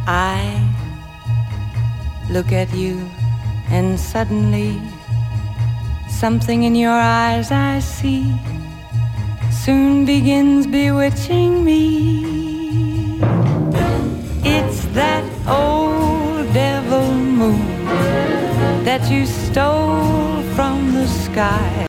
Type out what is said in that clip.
I look at you and suddenly something in your eyes I see soon begins bewitching me. It's that old devil moon that you stole from the sky.